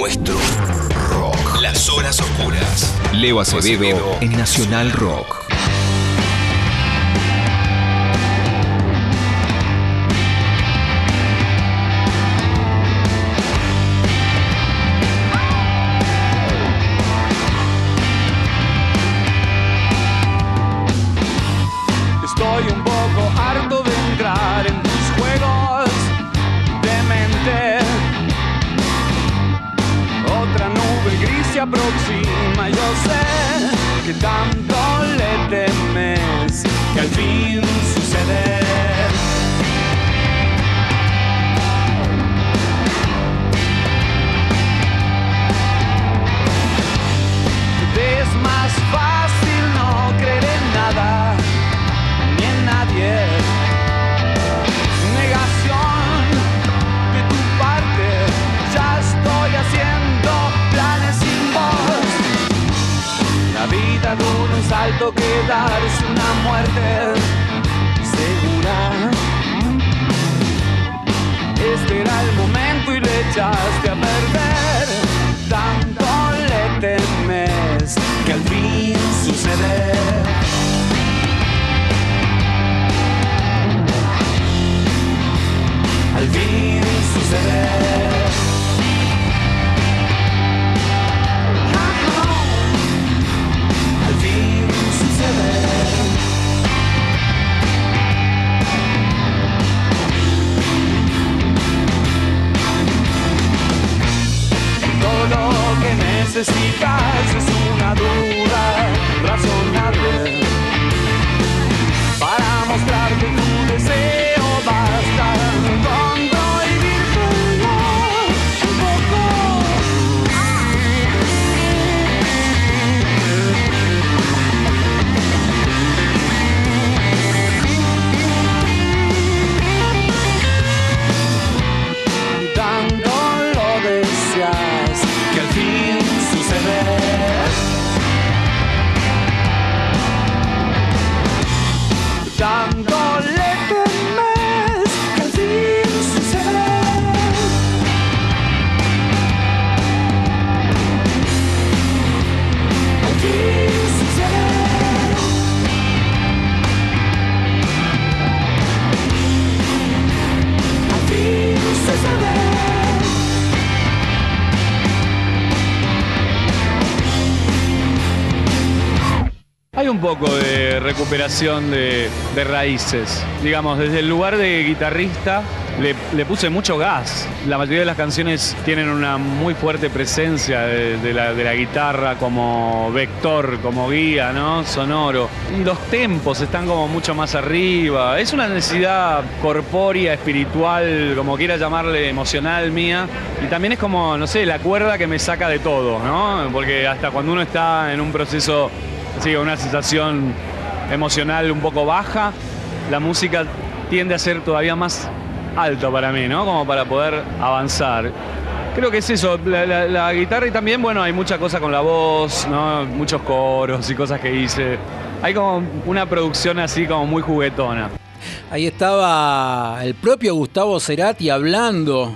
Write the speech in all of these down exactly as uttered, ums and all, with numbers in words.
nuestro rock. Las horas oscuras. Leo Acevedo en Nacional Rock. Estoy un poco harto de entrar en tus juegos de mente. Otra nube gris se aproxima, yo sé que tanto le temes que al fin sucede. Te es más fácil no creer en nada ni en nadie. Negación de tu parte, ya estoy haciendo planes sin vos. La vida dura un salto que darse una muerte segura. Este era el momento y le echaste a perder. Tanto le temes que al fin sucede. Al fin sucede. Al fin sucede. Todo lo que necesitas es una duda razonable para mostrarte tu deseo. Basta con prohibírtelo un poco. Tanto lo deseas que al fin sucede. Tanto le temes que al fin sucede. Al fin sucede. Al fin sucede. Hay un poco de recuperación de, de raíces. Digamos, desde el lugar de guitarrista le, le puse mucho gas. La mayoría de las canciones tienen una muy fuerte presencia de, de, la, de la guitarra como vector, como guía, ¿no? Sonoro. Y los tempos están como mucho más arriba. Es una necesidad corpórea, espiritual, como quiera llamarle, emocional mía. Y también es como, no sé, la cuerda que me saca de todo, ¿no? Porque hasta cuando uno está en un proceso, sí, una sensación emocional un poco baja, la música tiende a ser todavía más alto para mí, ¿no? Como para poder avanzar. Creo que es eso, la, la, la guitarra y también, bueno, hay mucha cosa con la voz, ¿no? Muchos coros y cosas que hice. Hay como una producción así como muy juguetona. Ahí estaba el propio Gustavo Cerati hablando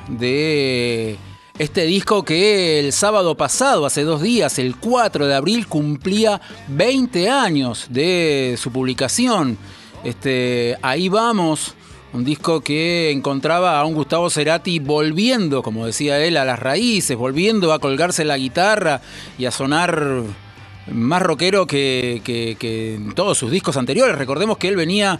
de este disco que el sábado pasado, hace dos días, el cuatro de abril, cumplía veinte años de su publicación. Este, Ahí vamos, un disco que encontraba a un Gustavo Cerati volviendo, como decía él, a las raíces, volviendo a colgarse la guitarra y a sonar más rockero que, que, que en todos sus discos anteriores. Recordemos que él venía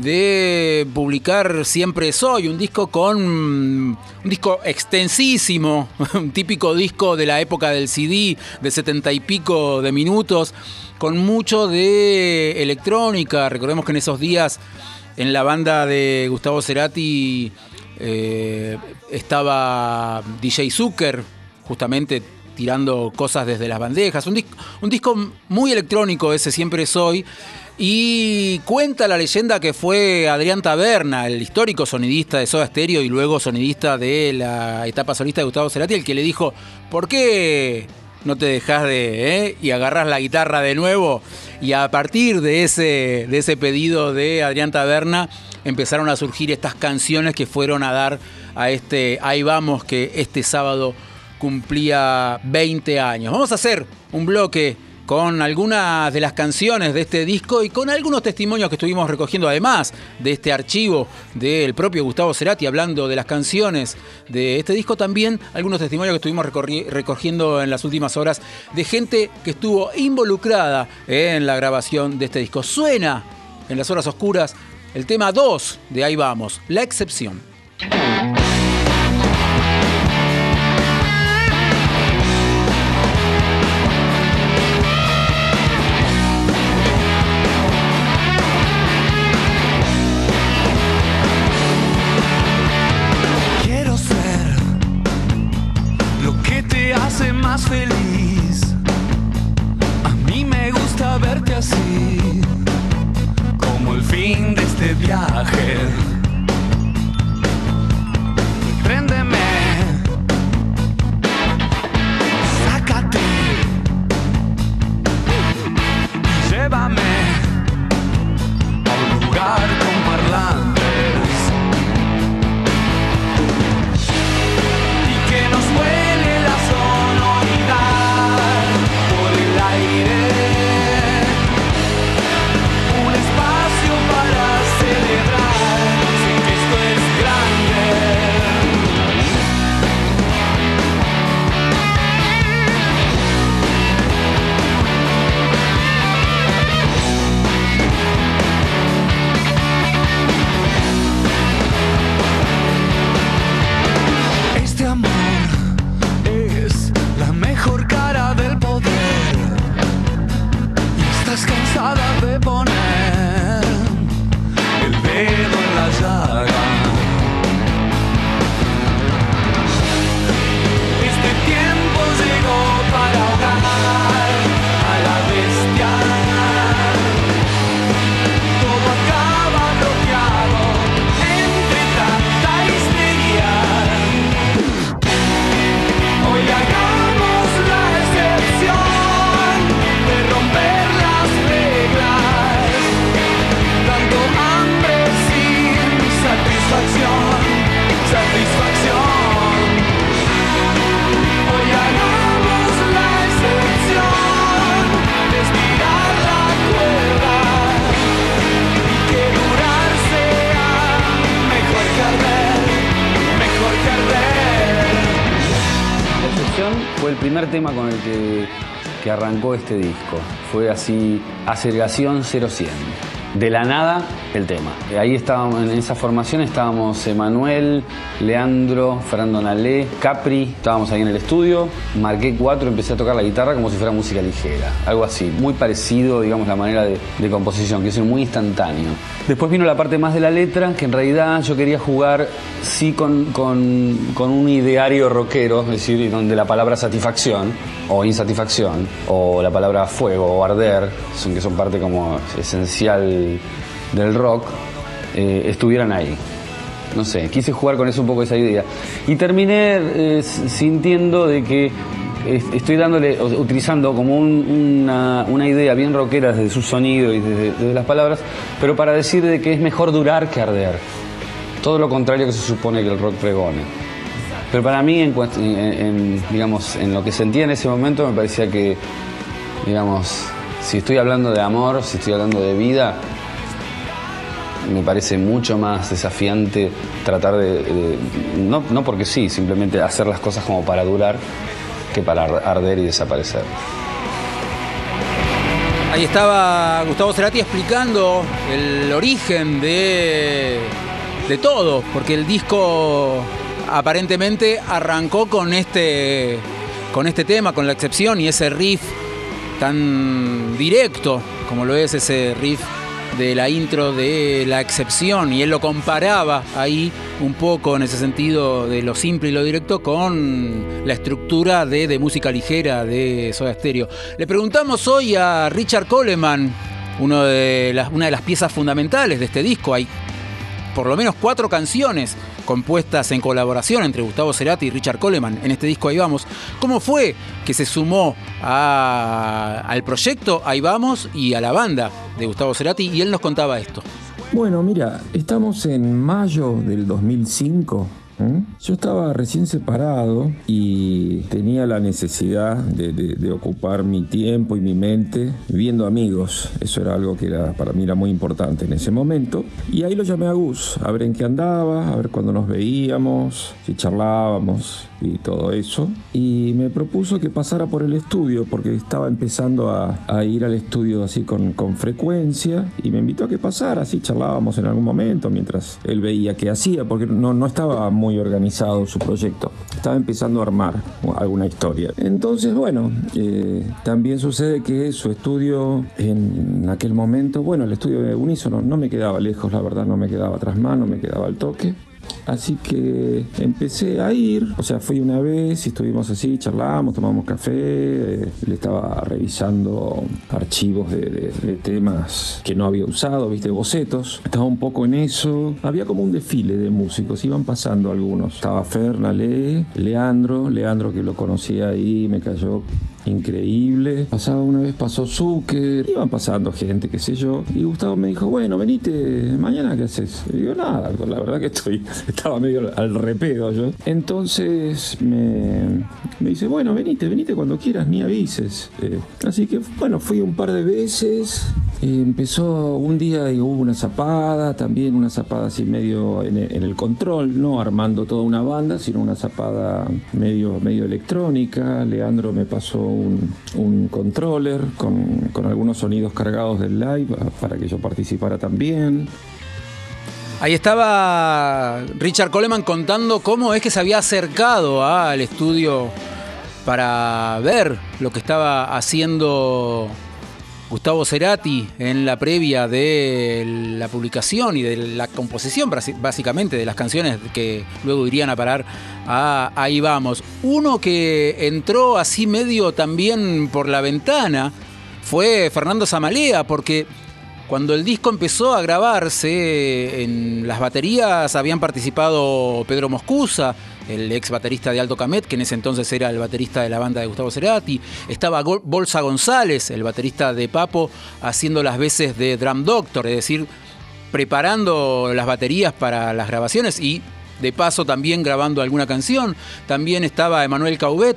de publicar Siempre Soy, un disco con un disco extensísimo, un típico disco de la época del C D de setenta y pico de minutos, con mucho de electrónica. Recordemos que en esos días en la banda de Gustavo Cerati eh, estaba D J Zucker, justamente tirando cosas desde las bandejas. Un disco, un disco muy electrónico ese Siempre Soy. Y cuenta la leyenda que fue Adrián Taberna, el histórico sonidista de Soda Stereo y luego sonidista de la etapa solista de Gustavo Cerati, el que le dijo: ¿por qué no te dejás de, eh? y agarrás la guitarra de nuevo? Y a partir de ese, de ese pedido de Adrián Taberna empezaron a surgir estas canciones que fueron a dar a este Ahí Vamos, que este sábado cumplía veinte años. Vamos a hacer un bloque con algunas de las canciones de este disco y con algunos testimonios que estuvimos recogiendo, además de este archivo del propio Gustavo Cerati hablando de las canciones de este disco, también algunos testimonios que estuvimos recogiendo en las últimas horas de gente que estuvo involucrada en la grabación de este disco. Suena en las horas oscuras el tema dos de Ahí Vamos, La Excepción. Más feliz. A mí me gusta verte así, como el fin de este viaje. Préndeme, sácate, llévame a un lugar con parlantes y que nos huele la por el aire, un espacio para celebrar, sé que esto es grande. Este amor es la mejor cara del poder. Y estás cansada de poner el dedo en la llaga. Este tiempo llegó para ahogar a la bestia. Todo acaba bloqueado entre tanta histeria. Hoy hagamos la excepción de romper las reglas. Tanto hambre sin satisfacción, satisfacción. Hoy hagamos la excepción de estirar la cuerda y que durar sea mejor que arder, mejor que arder. La Excepción fue el primer tema con el que, que arrancó este disco. Fue así, aceleración cero cien. De la nada, el tema. Ahí estábamos, en esa formación estábamos Emanuel, Leandro, Fernando Nalé, Capri. Estábamos ahí en el estudio. Marqué cuatro, empecé a tocar la guitarra como si fuera música ligera. Algo así, muy parecido, digamos, la manera de, de composición, que es muy instantáneo. Después vino la parte más de la letra, que en realidad yo quería jugar, sí, con, con, con un ideario rockero, es decir, donde la palabra satisfacción, o insatisfacción, o la palabra fuego, o arder, son, que son parte como esencial del rock, eh, estuvieran ahí. No sé, quise jugar con eso un poco, esa idea. Y terminé eh, sintiendo de que estoy dándole, utilizando como un, una, una idea bien rockera desde su sonido y desde, desde las palabras, pero para decir de que es mejor durar que arder. Todo lo contrario que se supone que el rock pregone. Pero para mí, en, en, en, digamos, en lo que sentía en ese momento, me parecía que, digamos, si estoy hablando de amor, si estoy hablando de vida, me parece mucho más desafiante tratar de, de no, no porque sí, simplemente hacer las cosas como para durar, que para arder y desaparecer. Ahí estaba Gustavo Cerati explicando el origen de, de todo, porque el disco aparentemente arrancó con este, con este tema, con La Excepción, y ese riff tan directo como lo es ese riff de la intro de La Excepción, y él lo comparaba ahí un poco en ese sentido de lo simple y lo directo con la estructura de, de música ligera de Soda Stereo. Le preguntamos hoy a Richard Coleman, uno de las, una de las piezas fundamentales de este disco. Hay por lo menos cuatro canciones compuestas en colaboración entre Gustavo Cerati y Richard Coleman en este disco Ahí Vamos. ¿Cómo fue que se sumó a, al proyecto Ahí Vamos y a la banda de Gustavo Cerati? Y él nos contaba esto. Bueno, mira, estamos en mayo del dos mil cinco, ¿Mm? Yo estaba recién separado y tenía la necesidad de, de, de ocupar mi tiempo y mi mente viendo amigos. Eso era algo que era, para mí era muy importante en ese momento. Y ahí lo llamé a Gus, a ver en qué andaba, a ver cuándo nos veíamos, si charlábamos y todo eso. Y me propuso que pasara por el estudio porque estaba empezando a, a ir al estudio así con, con frecuencia, y me invitó a que pasara, así charlábamos en algún momento mientras él veía qué hacía, porque no, no estaba muy organizado su proyecto, estaba empezando a armar alguna historia. Entonces, bueno, eh, también sucede que su estudio en aquel momento, bueno, el estudio de Unísono no me quedaba lejos, la verdad, no me quedaba tras mano, me quedaba al toque. Así que empecé a ir, o sea, fui una vez y estuvimos así, charlamos, tomamos café, eh, le estaba revisando archivos de, de, de temas que no había usado, viste, bocetos, estaba un poco en eso, había como un desfile de músicos, iban pasando algunos, estaba Fernale, Leandro, Leandro que lo conocía ahí, me cayó increíble. Pasaba una vez, pasó Zucker, iban pasando gente, qué sé yo, y Gustavo me dijo, bueno, venite, mañana ¿qué haces? Y digo, nada, la verdad que estoy, estaba medio al repedo yo. Entonces me, me dice, bueno, venite, venite cuando quieras, ni avises. Eh, así que, bueno, fui un par de veces. Eh, empezó un día y hubo una zapada, también una zapada así medio en el, en el control, no armando toda una banda, sino una zapada medio, medio electrónica. Leandro me pasó un, un controller con, con algunos sonidos cargados del live para que yo participara también. Ahí estaba Richard Coleman contando cómo es que se había acercado al estudio para ver lo que estaba haciendo Gustavo Cerati en la previa de la publicación y de la composición, básicamente, de las canciones que luego irían a parar a Ahí Vamos. Uno que entró así medio también por la ventana fue Fernando Zamalea, porque cuando el disco empezó a grabarse, en las baterías habían participado Pedro Moscusa, el ex baterista de Aldo Camet, que en ese entonces era el baterista de la banda de Gustavo Cerati. Estaba Bolsa González, el baterista de Papo, haciendo las veces de Drum Doctor, es decir, preparando las baterías para las grabaciones y de paso también grabando alguna canción. También estaba Emanuel Caubet,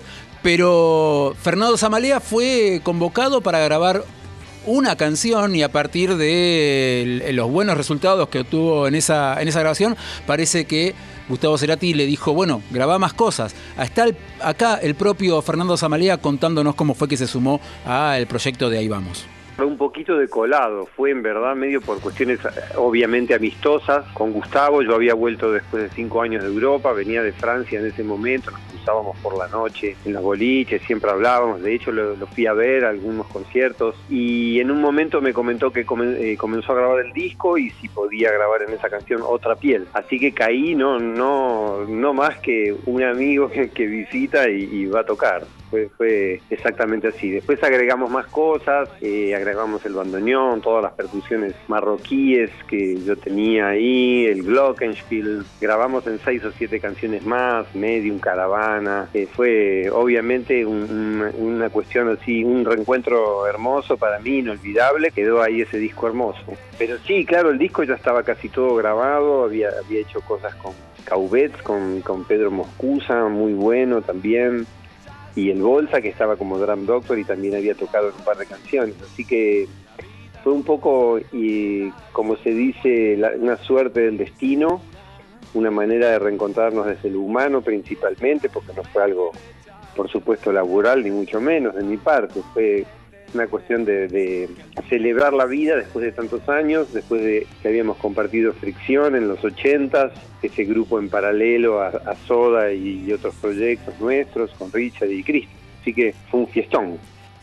pero Fernando Zamalea fue convocado para grabar una canción, y a partir de los buenos resultados que obtuvo en esa, en esa grabación, parece que Gustavo Cerati le dijo, bueno, grabá más cosas. Está el, acá el propio Fernando Zamalea contándonos cómo fue que se sumó al proyecto de Ahí Vamos. Un poquito de colado, fue en verdad medio por cuestiones obviamente amistosas con Gustavo. Yo había vuelto después de cinco años de Europa, venía de Francia en ese momento, nos cruzábamos por la noche en los boliches, siempre hablábamos, de hecho lo, lo fui a ver a algunos conciertos, y en un momento me comentó que come, eh, comenzó a grabar el disco y si podía grabar en esa canción Otra Piel, así que caí, no, no, no más que un amigo que, que visita y, y va a tocar. Fue, fue exactamente así. Después agregamos más cosas, eh, agregamos el bandoneón, todas las percusiones marroquíes que yo tenía ahí, el glockenspiel, grabamos en seis o siete canciones más, Medium, Caravana. Eh, fue obviamente un, un, una cuestión así, un reencuentro hermoso para mí, inolvidable. Quedó ahí ese disco hermoso. Pero sí, claro, el disco ya estaba casi todo grabado, había, había hecho cosas con Caubet, con, con Pedro Moscusa, muy bueno también. Y el Bolsa, que estaba como Drum Doctor y también había tocado en un par de canciones. Así que fue un poco, y como se dice, la, una suerte del destino, una manera de reencontrarnos desde lo humano principalmente, porque no fue algo, por supuesto, laboral, ni mucho menos de mi parte. Fue una cuestión de, de celebrar la vida después de tantos años, después de que habíamos compartido Fricción en los ochentas, ese grupo en paralelo a, a Soda y, y otros proyectos nuestros con Richard y Cristian. Así que fue un fiestón.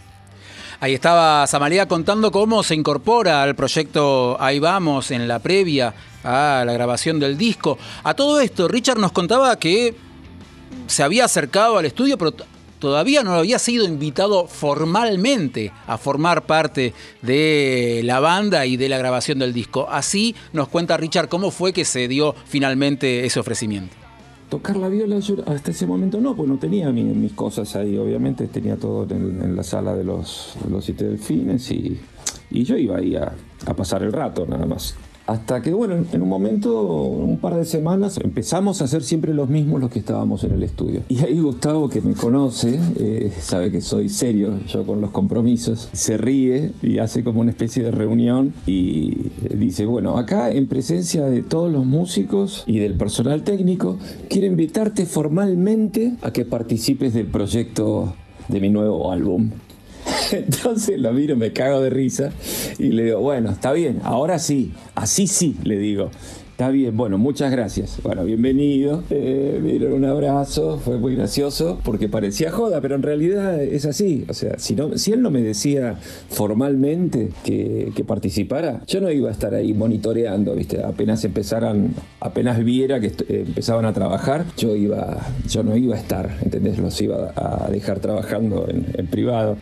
Ahí estaba Zamalea contando cómo se incorpora al proyecto Ahí Vamos en la previa a la grabación del disco. A todo esto, Richard nos contaba que se había acercado al estudio, pero todavía no había sido invitado formalmente a formar parte de la banda y de la grabación del disco. Así nos cuenta Richard cómo fue que se dio finalmente ese ofrecimiento. Tocar la viola yo hasta ese momento no, pues no tenía mi, mis cosas ahí, obviamente tenía todo en, en la sala de los, los Siete Delfines y, y yo iba ahí a, a pasar el rato nada más. Hasta que, bueno, en un momento, un par de semanas, empezamos a hacer siempre los mismos los que estábamos en el estudio. Y ahí Gustavo, que me conoce, eh, sabe que soy serio yo con los compromisos, se ríe y hace como una especie de reunión y dice, bueno, acá en presencia de todos los músicos y del personal técnico, quiero invitarte formalmente a que participes del proyecto de mi nuevo álbum. Entonces lo miro, me cago de risa y le digo, bueno, está bien, ahora sí, así sí, le digo. Está bien, bueno, muchas gracias. Bueno, bienvenido. Eh, me dieron un abrazo, fue muy gracioso porque parecía joda, pero en realidad es así. O sea, si, no, si él no me decía formalmente que, que participara, yo no iba a estar ahí monitoreando, ¿viste? Apenas empezaran, apenas viera que est- empezaban a trabajar, yo iba, yo no iba a estar, ¿entendés? Los iba a dejar trabajando en, en privado.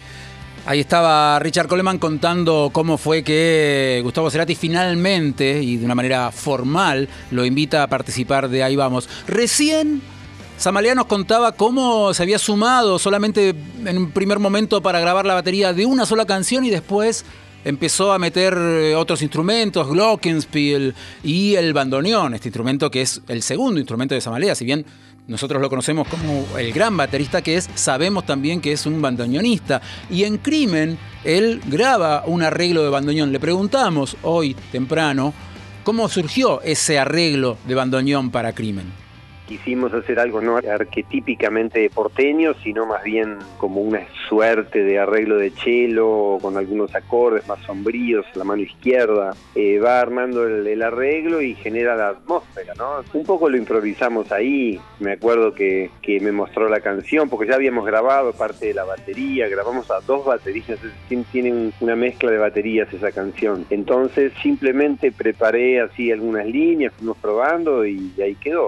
Ahí estaba Richard Coleman contando cómo fue que Gustavo Cerati finalmente, y de una manera formal, lo invita a participar de Ahí Vamos. Recién Zamalea nos contaba cómo se había sumado solamente en un primer momento para grabar la batería de una sola canción y después empezó a meter otros instrumentos, glockenspiel y el bandoneón, este instrumento que es el segundo instrumento de Zamalea, si bien nosotros lo conocemos como el gran baterista que es, sabemos también que es un bandoneonista. Y en Crimen, él graba un arreglo de bandoneón. Le preguntamos hoy, temprano, cómo surgió ese arreglo de bandoneón para Crimen. Quisimos hacer algo no arquetípicamente porteño, sino más bien como una suerte de arreglo de cello, con algunos acordes más sombríos, la mano izquierda. Eh, va armando el, el arreglo y genera la atmósfera, ¿no? Un poco lo improvisamos ahí. Me acuerdo que, que me mostró la canción, porque ya habíamos grabado parte de la batería, grabamos a dos bateristas, tienen una mezcla de baterías esa canción. Entonces simplemente preparé así algunas líneas, fuimos probando y ahí quedó.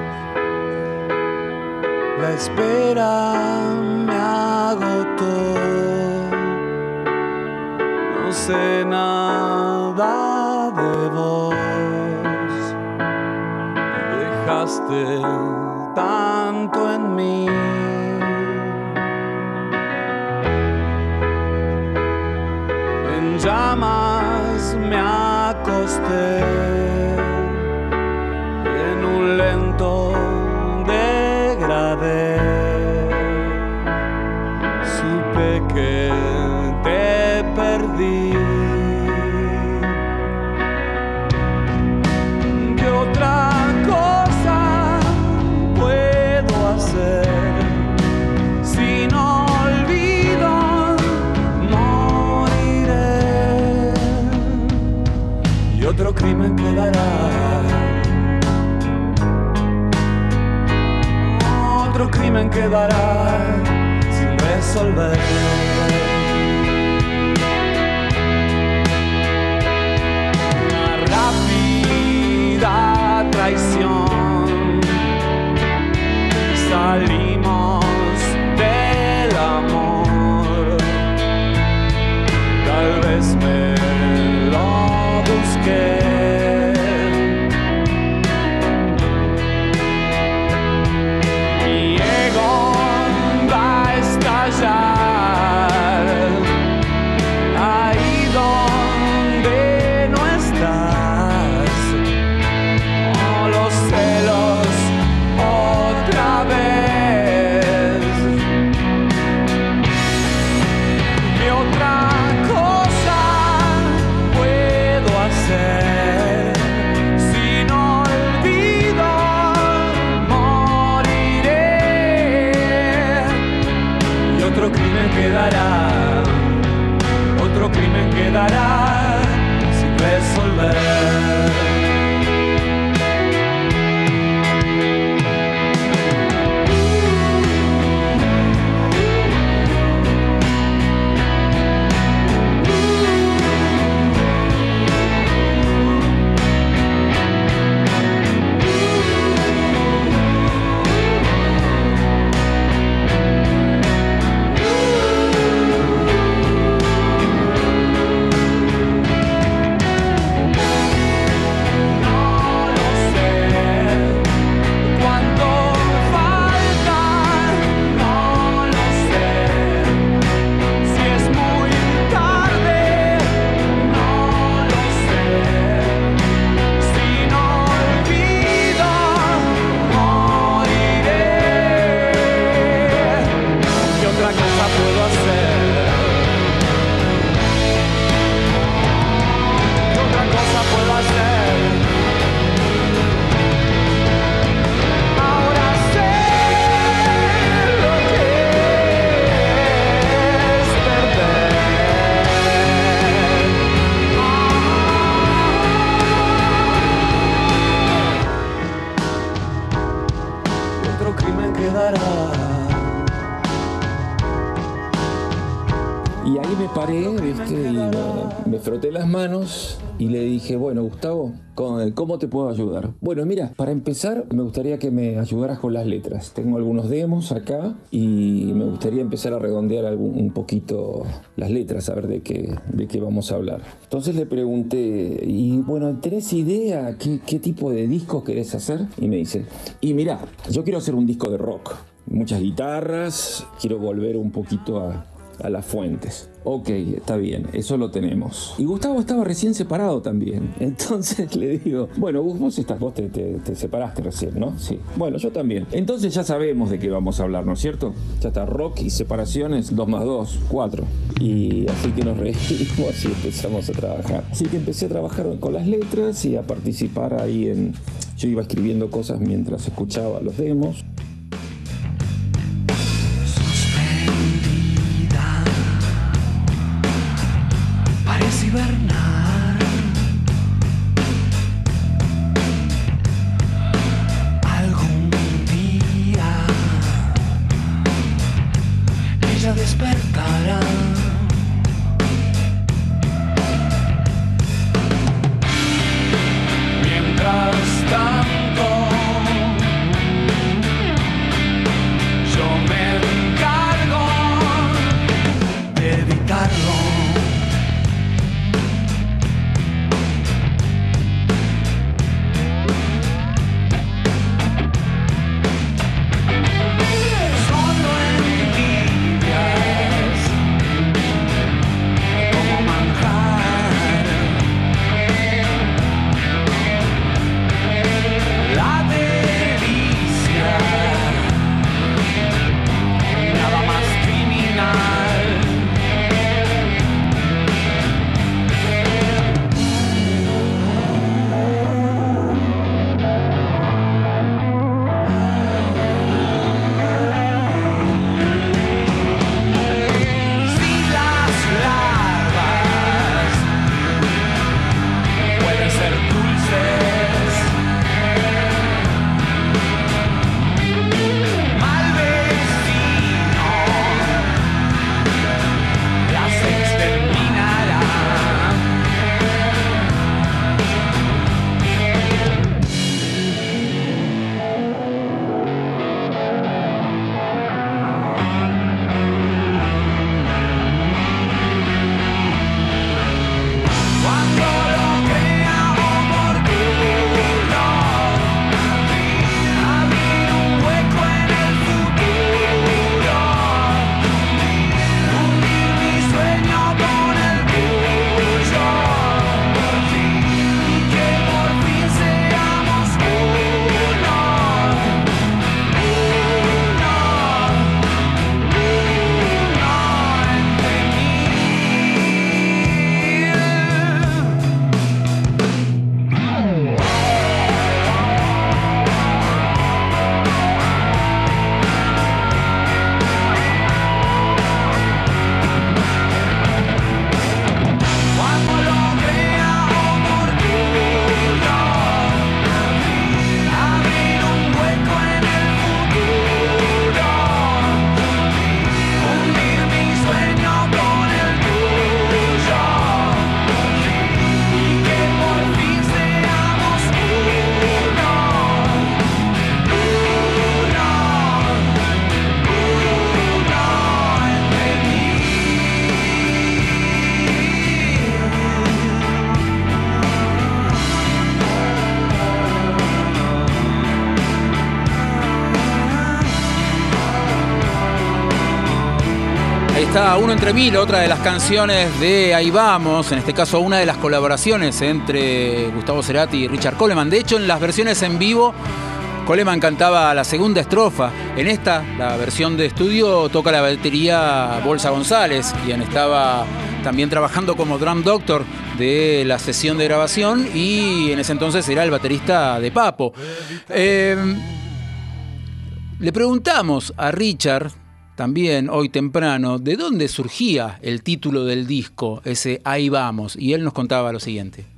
La espera me agotó, no sé nada de vos, dejaste tanto en mí. En llamas me acosté, en un lento degradé, supe que te perdí. ¿Qué otra cosa puedo hacer si no olvido? Moriré y otro crimen quedará. Otro crimen quedará sin resolver. Una rápida traición. Salimos del amor. Tal vez me lo busqué. Ahí donde no estás, oh, los celos otra vez. ¿Qué otra cosa puedo hacer si no olvido? Moriré y otro crimen quedará, otro crimen quedará sin resolver. Y ahí me paré, ¿viste? Y me, me froté las manos y le dije, bueno, Gustavo, ¿cómo te puedo ayudar? Bueno, mira, para empezar me gustaría que me ayudaras con las letras. Tengo algunos demos acá y me gustaría empezar a redondear algún, un poquito las letras, a ver de qué, de qué vamos a hablar. Entonces le pregunté, y bueno, ¿tenés idea qué, qué tipo de discos querés hacer? Y me dice, y mira, yo quiero hacer un disco de rock. Muchas guitarras, quiero volver un poquito a... a las fuentes. Ok, está bien, eso lo tenemos. Y Gustavo estaba recién separado también. Entonces le digo, bueno, vos, estás, vos te, te, te separaste recién, ¿no? Sí. Bueno, yo también. Entonces ya sabemos de qué vamos a hablar, ¿no es cierto? Ya está, rock y separaciones, dos más dos, cuatro. Y así que nos reímos y empezamos a trabajar. Así que empecé a trabajar con las letras y a participar ahí en... Yo iba escribiendo cosas mientras escuchaba los demos. Hibernar. Algún día ella despertará. Mientras tanto yo me encargo de evitarlo. Está Uno entre mil, otra de las canciones de Ahí Vamos, en este caso una de las colaboraciones entre Gustavo Cerati y Richard Coleman. De hecho, en las versiones en vivo, Coleman cantaba la segunda estrofa. En esta, la versión de estudio, toca la batería Bolsa González, quien estaba también trabajando como drum doctor de la sesión de grabación y en ese entonces era el baterista de Papo. Eh, le preguntamos a Richard también hoy temprano de dónde surgía el título del disco, ese Ahí Vamos, y él nos contaba lo siguiente.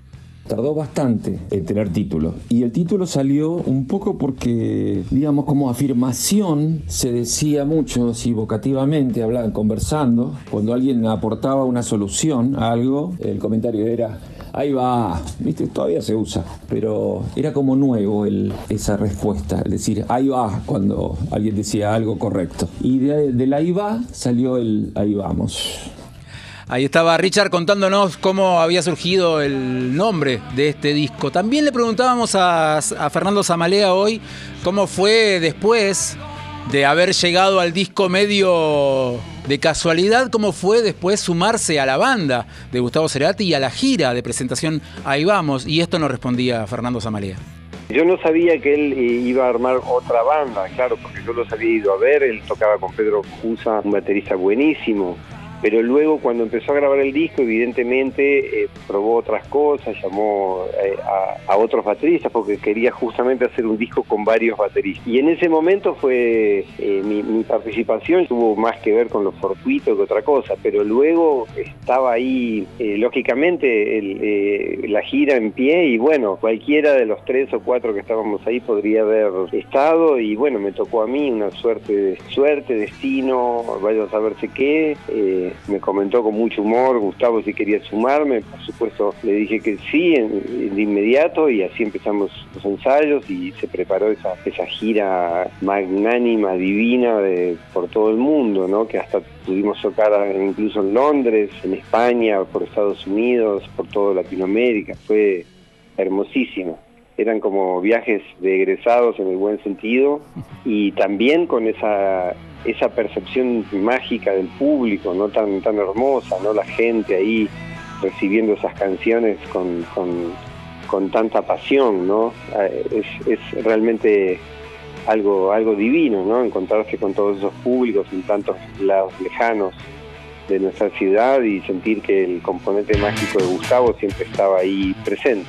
Tardó bastante en tener título. Y el título salió un poco porque, digamos, como afirmación, se decía mucho, así vocativamente, hablaban, conversando. Cuando alguien aportaba una solución a algo, el comentario era: ahí va, ¿viste? Todavía se usa, pero era como nuevo el, esa respuesta, es decir, ahí va, cuando alguien decía algo correcto. Y de, del ahí va salió el ahí vamos. Ahí estaba Richard contándonos cómo había surgido el nombre de este disco. También le preguntábamos a, a Fernando Zamalea hoy cómo fue después de haber llegado al disco medio de casualidad, cómo fue después sumarse a la banda de Gustavo Cerati y a la gira de presentación Ahí Vamos, y esto nos respondía Fernando Zamalea. Yo no sabía que él eh, iba a armar otra banda, claro, porque yo los había ido a ver, él tocaba con Pedro Cusa, un baterista buenísimo. Pero luego, cuando empezó a grabar el disco, evidentemente eh, probó otras cosas, llamó eh, a, a otros bateristas, porque quería justamente hacer un disco con varios bateristas. Y en ese momento fue eh, mi, mi participación tuvo más que ver con lo fortuito que otra cosa, pero luego estaba ahí, eh, lógicamente, el, eh, la gira en pie, y bueno, cualquiera de los tres o cuatro que estábamos ahí podría haber estado, y bueno, me tocó a mí una suerte, suerte, destino, vaya a saberse qué. Eh, Me comentó con mucho humor Gustavo si quería sumarme, por supuesto le dije que sí en, de inmediato, y así empezamos los ensayos y se preparó esa, esa gira magnánima, divina de, por todo el mundo, ¿no? Que hasta pudimos tocar incluso en Londres, en España, por Estados Unidos, por toda Latinoamérica. Fue hermosísimo. Eran como viajes de egresados en el buen sentido, y también con esa esa percepción mágica del público, no tan tan hermosa, no, la gente ahí recibiendo esas canciones con con, con tanta pasión, ¿no? Es, es realmente algo algo divino, ¿no? Encontrarse con todos esos públicos en tantos lados lejanos de nuestra ciudad y sentir que el componente mágico de Gustavo siempre estaba ahí presente.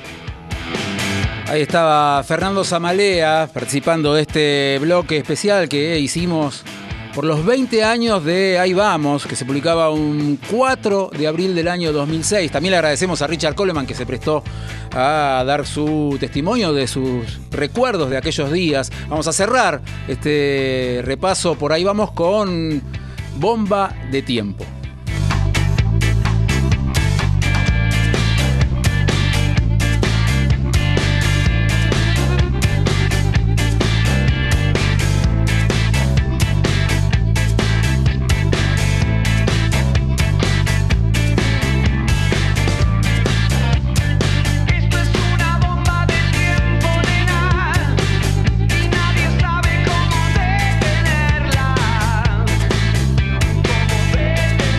Ahí estaba Fernando Zamalea participando de este bloque especial que hicimos por los veinte años de Ahí Vamos, que se publicaba un cuatro de abril del año dos mil seis. También le agradecemos a Richard Coleman, que se prestó a dar su testimonio de sus recuerdos de aquellos días. Vamos a cerrar este repaso por Ahí Vamos con Bomba de Tiempo. Nadie sabe cómo detenerla, cómo detenerla.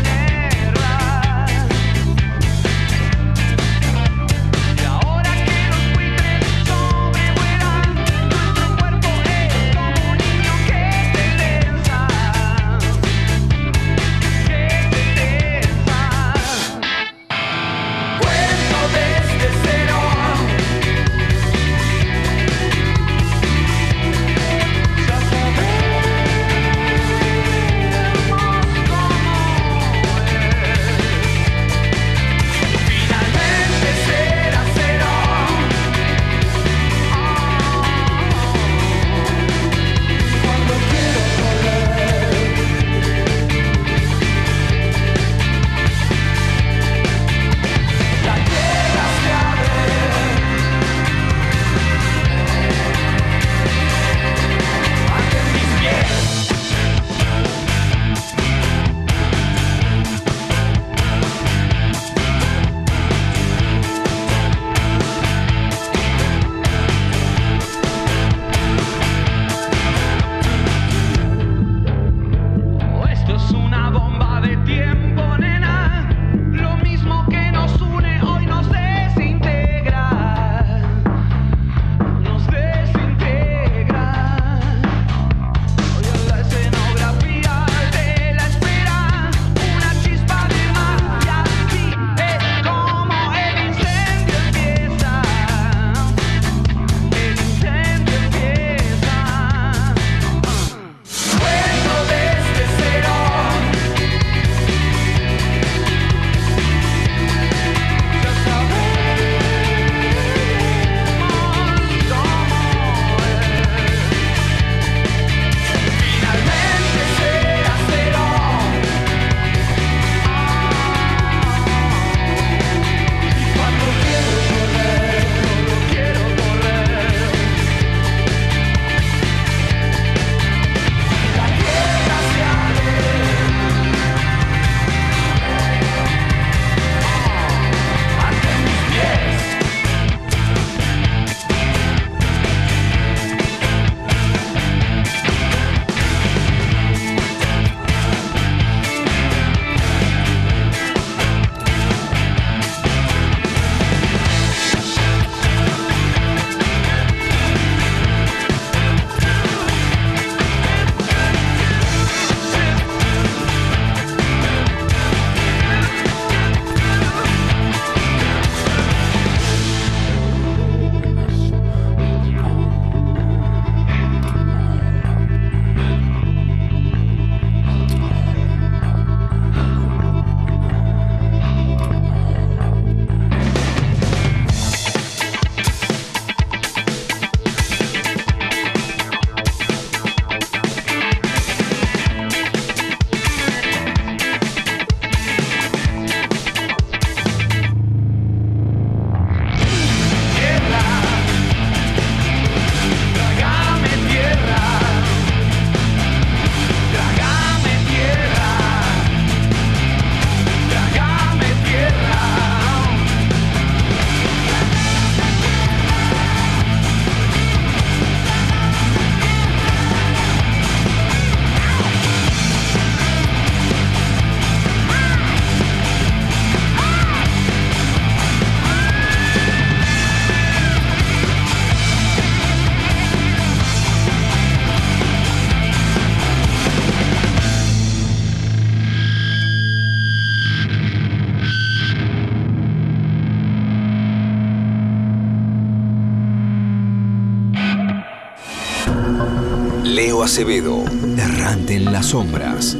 Leo Acevedo, errante en las sombras.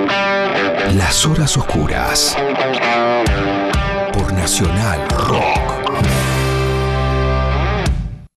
Las horas oscuras. Por Nacional Rock.